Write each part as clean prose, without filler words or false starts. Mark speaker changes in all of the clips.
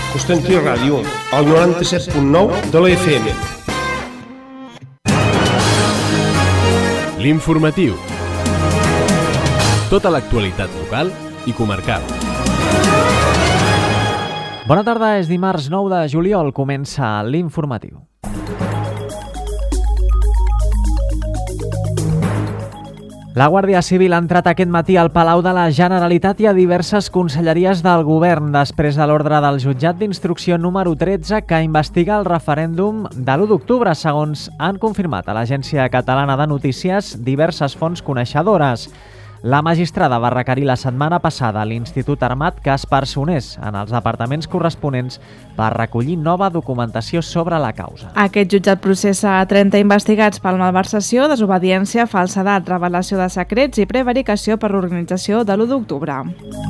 Speaker 1: Constantí Ràdio, al 97.9 de la FM.
Speaker 2: L'informatiu. Tota l'actualitat local i comarcal.
Speaker 3: Bona tarda, és dimarts 9 de juliol, comença l'informatiu. La Guàrdia Civil ha entrat aquest matí al Palau de la Generalitat i a diverses conselleries del govern després de l'ordre del jutjat d'instrucció número 13 que investiga el referèndum de l'1 d'octubre, segons han confirmat a l'Agència Catalana de Notícies diverses fonts coneixedores. La magistrada va requerir la setmana passada a l'Institut Armat que es personés en els departaments corresponents per recollir nova documentació sobre la causa.
Speaker 4: Aquest jutjat processa 30 investigats per malversació, desobediència, falsedat, revelació de secrets i prevaricació per l'organització de l'1 d'octubre.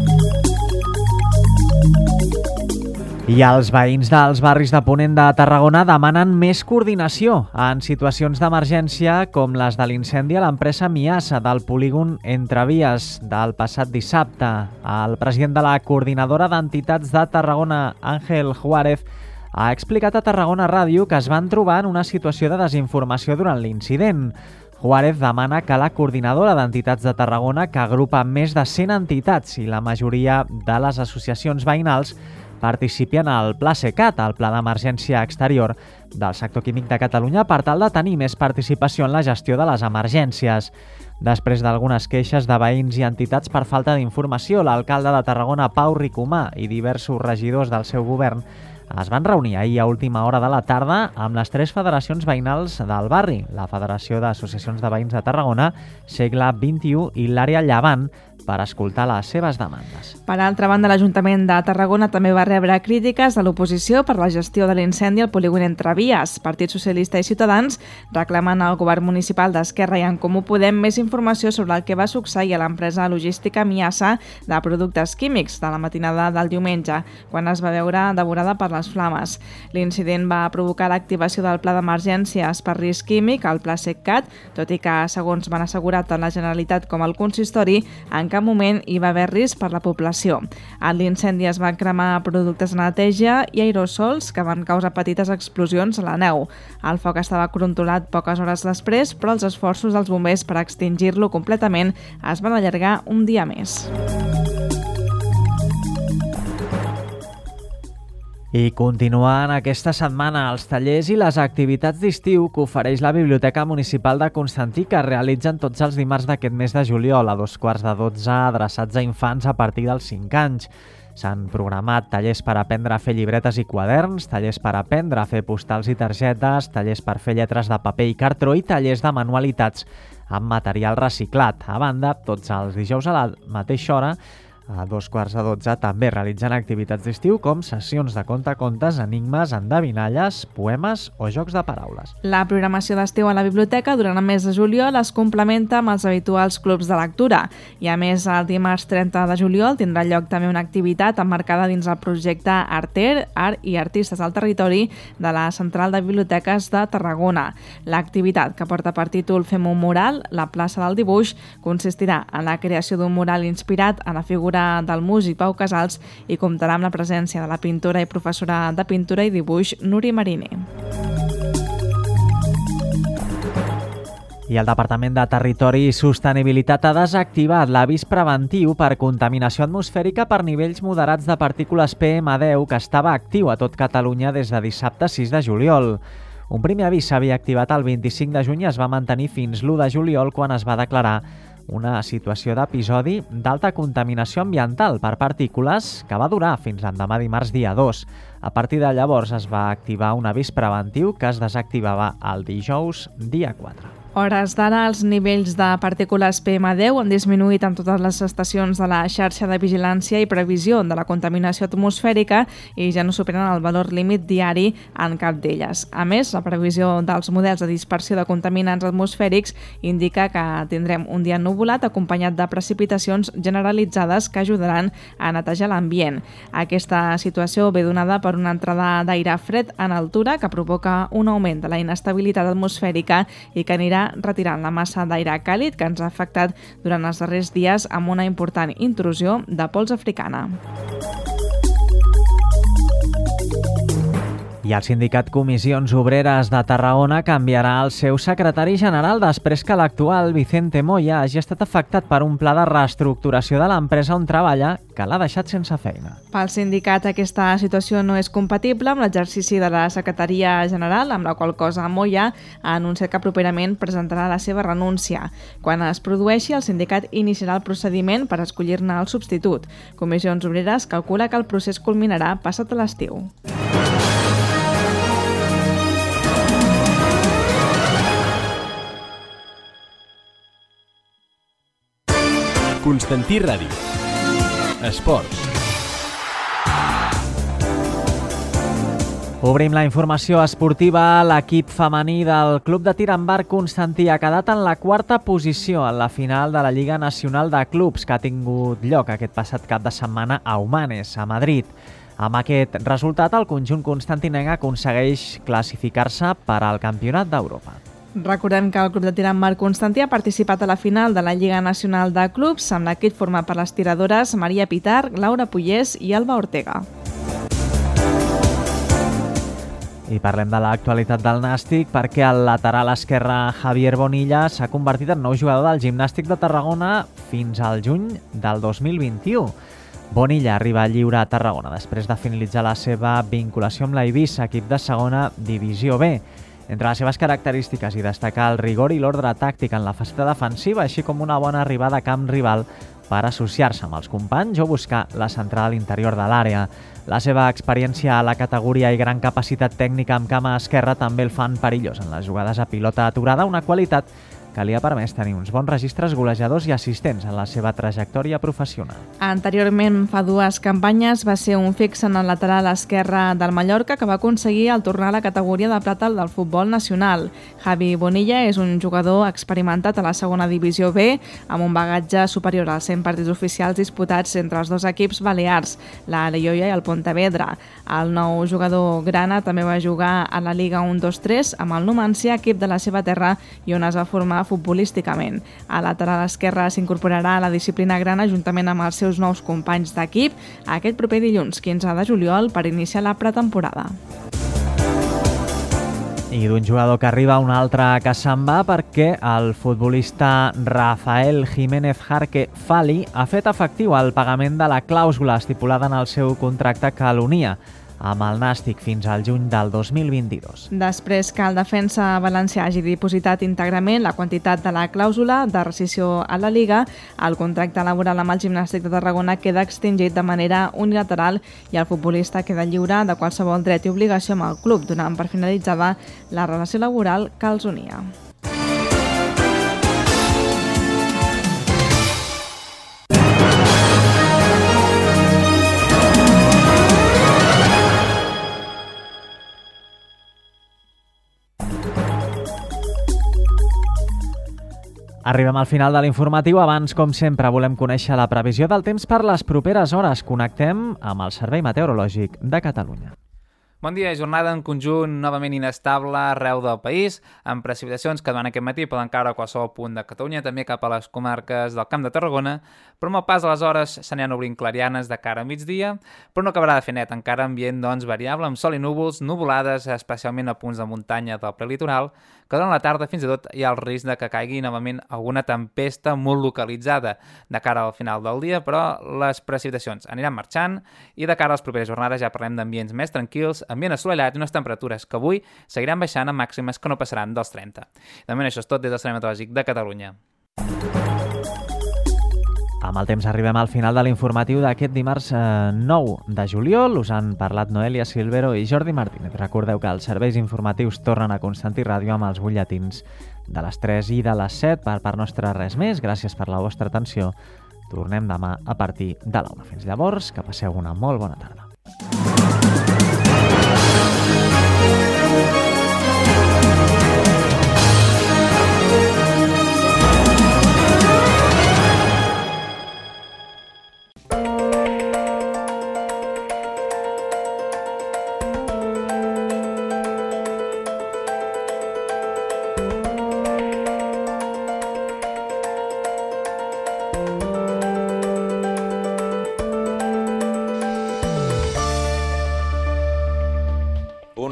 Speaker 4: I els veïns dels barris de Ponent de Tarragona demanen més coordinació en situacions d'emergència com les de l'incendi a l'empresa Miasa del polígon Entre Vies del passat dissabte. El president de la Coordinadora d'Entitats de Tarragona, Ángel Juárez, ha explicat a Tarragona Ràdio que es van trobar en una situació de desinformació durant l'incident. Juárez demana que la Coordinadora d'Entitats de Tarragona, que agrupa més de 100 entitats i la majoria de les associacions veïnals, participi en el Pla SECAT, el Pla d'Emergència Exterior del Sector Químic de Catalunya, per tal de tenir més participació en la gestió de les emergències. Després d'algunes queixes de veïns i entitats per falta d'informació, l'alcalde de Tarragona, Pau Ricomà, i diversos regidors del seu govern es van reunir ahir a última hora de la tarda amb les 3 federacions veïnals del barri, la Federació d'Associacions de Veïns de Tarragona, Segle XXI i l'Àrea Llevant, per escoltar les seves demandes. Per altra banda, l'Ajuntament de Tarragona també va rebre crítiques de l'oposició per la gestió de l'incendi al polígon Entre Vies. Partit Socialista i Ciutadans reclamen al govern municipal d'Esquerra i en Comú Podem més informació sobre el que va succeir a l'empresa logística Miasa de productes químics de la matinada del diumenge, quan es va veure devorada per les flames. L'incident va provocar l'activació del Pla d'Emergències per risc químic, el Pla SECAT, tot i que, segons van assegurar tant la Generalitat com el consistori, en cap moment hi va haver risc per la població. En l'incendi es van cremar productes de neteja i aerosols que van causar petites explosions a la neu. El foc estava controlat poques hores després, però els esforços dels bombers per extingir-lo completament es van allargar un dia més.
Speaker 3: I continuen aquesta setmana els tallers i les activitats d'estiu que ofereix la Biblioteca Municipal de Constantí, que es realitzen tots els dimarts d'aquest mes de juliol a 11:45, adreçats a infants a partir dels 5 anys. S'han programat tallers per aprendre a fer llibretes i quaderns, tallers per aprendre a fer postals i targetes, tallers per fer lletres de paper i cartró i tallers de manualitats amb material reciclat. A banda, tots els dijous a la mateixa hora, a 11:45, també realitzen activitats d'estiu com sessions de contes, enigmes, endevinalles, poemes o jocs de paraules.
Speaker 4: La programació d'estiu a la biblioteca durant el mes de juliol es complementa amb els habituals clubs de lectura. I a més, el dimarts 30 de juliol tindrà lloc també una activitat emmarcada dins el projecte Arter, Art i Artistes al Territori de la Central de Biblioteques de Tarragona. L'activitat, que porta per títol Fem un mural, la plaça del dibuix, consistirà en la creació d'un mural inspirat en la figura del músic Pau Casals i comptarà amb la presència de la pintora i professora de pintura i dibuix Núria Mariner.
Speaker 3: I el Departament de Territori i Sostenibilitat ha desactivat l'avís preventiu per contaminació atmosfèrica per nivells moderats de partícules PM10 que estava actiu a tot Catalunya des de dissabte 6 de juliol. Un primer avís s'havia activat el 25 de juny i es va mantenir fins l'1 de juliol, quan es va declarar una situació d'episodi d'alta contaminació ambiental per partícules que va durar fins l'endemà dimarts dia 2. A partir de llavors es va activar un avís preventiu que es desactivava el dijous dia 4.
Speaker 4: hores d'ara, els nivells de partícules PM10 han disminuït en totes les estacions de la xarxa de vigilància i previsió de la contaminació atmosfèrica i ja no superen el valor límit diari en cap d'elles. A més, la previsió dels models de dispersió de contaminants atmosfèrics indica que tindrem un dia ennuvolat acompanyat de precipitacions generalitzades que ajudaran a netejar l'ambient. Aquesta situació ve donada per una entrada d'aire fred en altura que provoca un augment de la inestabilitat atmosfèrica i que anirà retirant la massa d'aire càlid que ens ha afectat durant els darrers dies amb una important intrusió de pols africana.
Speaker 3: I el sindicat Comissions Obreres de Tarragona canviarà el seu secretari general després que l'actual, Vicente Moya, hagi estat afectat per un pla de reestructuració de l'empresa on treballa que l'ha deixat sense feina.
Speaker 5: Pel sindicat, aquesta situació no és compatible amb l'exercici de la secretaria general, amb la qual cosa Moya ha anunciat que properament presentarà la seva renúncia. Quan es produeixi, el sindicat iniciarà el procediment per escollir-ne el substitut. Comissions Obreres calcula que el procés culminarà passat l'estiu.
Speaker 2: Constantí Ràdio. Esports.
Speaker 3: Obrim la informació esportiva. L'equip femení del Club de Tir amb Arc Constantí ha quedat en la quarta posició en la final de la Lliga Nacional de Clubs que ha tingut lloc aquest passat cap de setmana a Humanes, a Madrid. Amb aquest resultat, el conjunt constantinenc aconsegueix classificar-se per al Campionat d'Europa.
Speaker 5: Recordem que el Club de Tir amb Arc Constantí ha participat a la final de la Lliga Nacional de Clubs, amb l'equip format per les tiradores Maria Pitar, Laura Pollés i Alba Ortega.
Speaker 3: I parlem de l'actualitat del Nàstic perquè el lateral esquerre Javier Bonilla s'ha convertit en nou jugador del Gimnàstic de Tarragona fins al juny del 2021. Bonilla arriba lliure a Tarragona després de finalitzar la seva vinculació amb l'Eivissa, equip de segona divisió B. Entre les seves característiques hi destaca el rigor i l'ordre tàctic en la faceta defensiva, així com una bona arribada a camp rival per associar-se amb els companys o buscar la centrada a l'interior de l'àrea. La seva experiència a la categoria i gran capacitat tècnica amb cama esquerra també el fan perillós en les jugades a pilota aturada, una qualitat que li ha permès tenir uns bons registres golejadors i assistents en la seva trajectòria professional.
Speaker 5: Anteriorment, fa 2 campanyes, va ser un fix en el lateral esquerre del Mallorca que va aconseguir el tornar a la categoria de plata del futbol nacional. Javi Bonilla és un jugador experimentat a la segona divisió B, amb un bagatge superior als 100 partits oficials disputats entre els dos equips balears, la Leioia i el Pontevedra. El nou jugador grana també va jugar a la Liga 1-2-3 amb el Numancia, equip de la seva terra, i on es va formar futbolísticament. A lateral esquerre s'incorporarà a la disciplina grana juntament amb els seus nous companys d'equip aquest proper dilluns 15 de juliol per iniciar la pretemporada.
Speaker 3: I d'un jugador que arriba un altre que se'n va perquè el futbolista Rafael Jiménez Jarque Fali ha fet efectiu el pagament de la clàusula estipulada en el seu contracte que l'unia amb el Nàstic fins al juny del 2022.
Speaker 5: Després que el defensa valencià hagi dipositat íntegrament la quantitat de la clàusula de rescissió a la Liga, el contracte laboral amb el Gimnàstic de Tarragona queda extingit de manera unilateral i el futbolista queda lliure de qualsevol dret i obligació amb el club, donant per finalitzada la relació laboral que els unia.
Speaker 3: Arribem al final de l'informatiu. Abans, com sempre, volem conèixer la previsió del temps per les properes hores. Connectem amb el Servei Meteorològic de Catalunya.
Speaker 6: Bon dia, jornada en conjunt novament inestable arreu del país, amb precipitacions que durant aquest matí poden caure a qualsevol punt de Catalunya, també cap a les comarques del Camp de Tarragona, però amb el pas de les hores s'aniran obrint clarianes de cara a migdia, però no acabarà de fer net, encara ambient variable, amb sol i núvols, nuvolades, especialment a punts de muntanya del prelitoral, que durant la tarda fins i tot hi ha el risc de que caigui novament alguna tempesta molt localitzada de cara al final del dia, però les precipitacions aniran marxant i de cara a les properes jornades ja parlem d'ambients més tranquils, ambient assolellat i unes temperatures que avui seguiran baixant a màximes que no passaran dels 30. De moment això és tot des del Servei Meteorològic de Catalunya.
Speaker 3: Amb el temps arribem al final de l'informatiu d'aquest dimarts 9 de juliol. Us han parlat Noelia Silvero i Jordi Martínez. Recordeu que els serveis informatius tornen a Constantí Ràdio amb els butlletins de les 3 i de les 7. Per part nostra res més. Gràcies per la vostra atenció. Tornem demà a partir de la 1. Fins llavors, que passeu una molt bona tarda.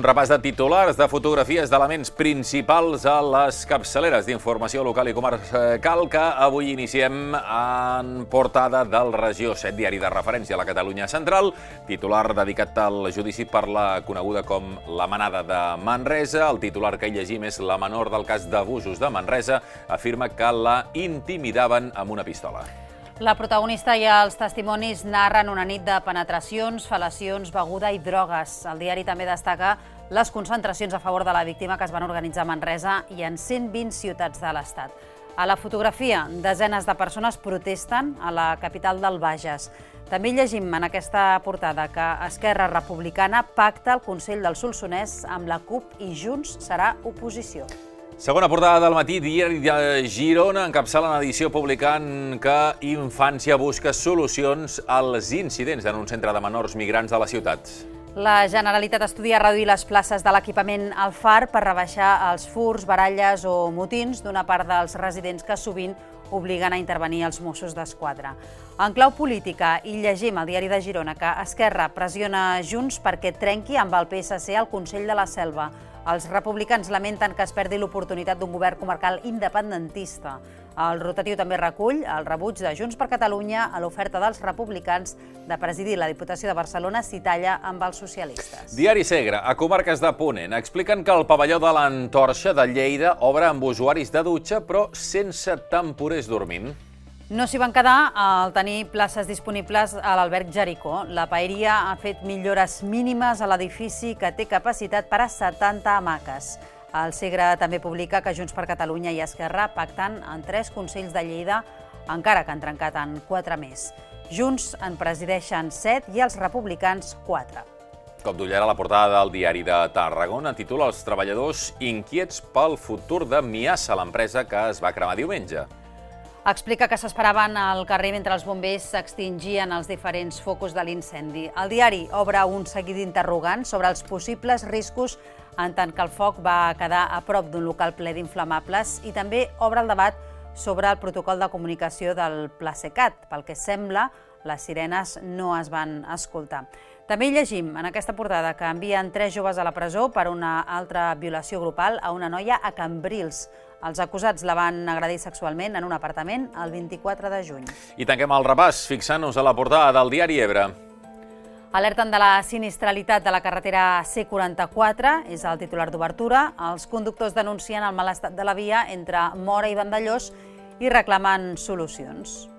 Speaker 7: repàs de titulars, de fotografies d'elements principals a les capçaleres d'informació local i comarcal que avui iniciem en portada del Regió 7, diari de referència a la Catalunya central. Titular dedicat al judici per la coneguda com la Manada de Manresa. El titular que hi llegim és la menor del cas d'abusos de Manresa. Afirma que la intimidaven amb una pistola.
Speaker 8: La protagonista i els testimonis narren una nit de penetracions, fel·lacions, beguda i drogues. El diari també destaca les concentracions a favor de la víctima que es van organitzar a Manresa i en 120 ciutats de l'Estat. A la fotografia, desenes de persones protesten a la capital del Bages. També llegim en aquesta portada que Esquerra Republicana pacta el Consell del Solsonès amb la CUP i Junts serà oposició.
Speaker 7: Segona portada del matí, diari de Girona encapçala una edició publicant que Infància busca solucions als incidents en un centre de menors migrants de la ciutat.
Speaker 8: La Generalitat estudia reduir les places de l'equipament al FAR per rebaixar els furts, baralles o motins d'una part dels residents que sovint obliguen a intervenir els Mossos d'Esquadra. En clau política, hi llegim al diari de Girona que Esquerra pressiona Junts perquè trenqui amb el PSC al Consell de la Selva. Els republicans lamenten que es perdi l'oportunitat d'un govern comarcal independentista. El rotatiu també recull el rebuig de Junts per Catalunya a l'oferta dels republicans de presidir la Diputació de Barcelona si talla amb els socialistes.
Speaker 7: Diari Segre, a comarques de Ponent, expliquen que el pavelló de l'Antorxa de Lleida obre amb usuaris de dutxa però sense temporers dormint.
Speaker 8: No s'hi van quedar al tenir places disponibles a l'alberg Jericó. La paeria ha fet millores mínimes a l'edifici que té capacitat per a 70 hamaques. El Segre també publica que Junts per Catalunya i Esquerra pacten en 3 consells de Lleida, encara que han trencat en 4 més. Junts en presideixen 7 i els republicans 4.
Speaker 7: Cop d'ullera a la portada del diari de Tarragona titula Els treballadors inquiets pel futur de Miasa, l'empresa que es va cremar diumenge.
Speaker 8: Explica que s'esperaven al carrer mentre els bombers s'extingien els diferents focus de l'incendi. El diari obre un seguit d'interrogants sobre els possibles riscos en tant que el foc va quedar a prop d'un local ple d'inflamables i també obre el debat sobre el protocol de comunicació del Plasecat. Pel que sembla, les sirenes no es van escoltar. També llegim en aquesta portada que envien 3 joves a la presó per una altra violació grupal a una noia a Cambrils. Els acusats la van agredir sexualment en un apartament el 24 de juny.
Speaker 7: I tanquem el repàs fixant-nos a la portada del diari Ebre.
Speaker 8: Alerten de la sinistralitat de la carretera C44, és el titular d'obertura. Els conductors denuncien el mal estat de la via entre Móra i Vandellòs i reclamen solucions.